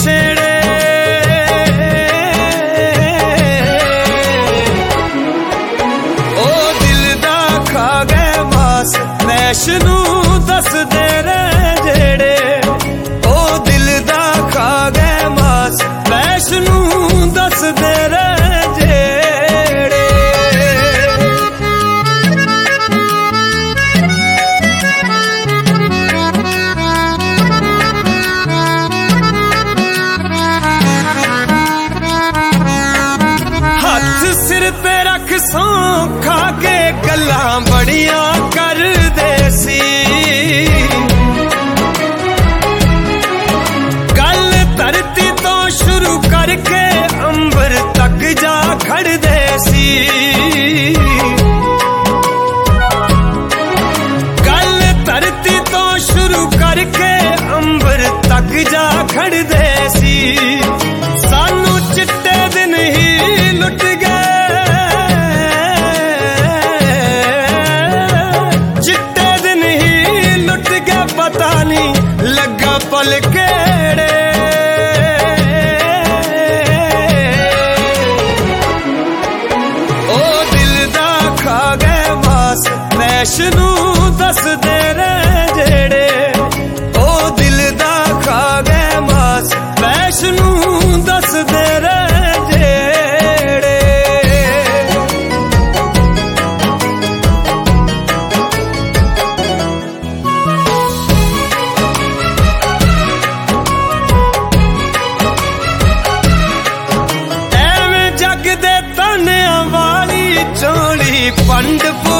छेड़े ओ दिल दा खा गए मास वैष्णु दसदे रहे जेड़े ओ दिल दा खा गए मास वैष्णु दसदे रहे जेड़े हाथ सिर पे रख सौ खा के गल्लां बड़ियां कर दे सी गल धरती तो शुरू करके अंबर तक जा खड़ दे सी गल धरती तो शुरू करके अंबर तक जा खड़ दे सी सानू चिट्टे दिन ही लुट गए चिट्टे दिन ही लुट गए पता नहीं लगा पल केड़े ओ दिल दा खा गए मास वैष्णु दसदे रहे जेड़े ओ दिल दा खा गए मास वैष्णु दसदे रहे जेड़े एवें जग दे तानियां वाली चोली पंड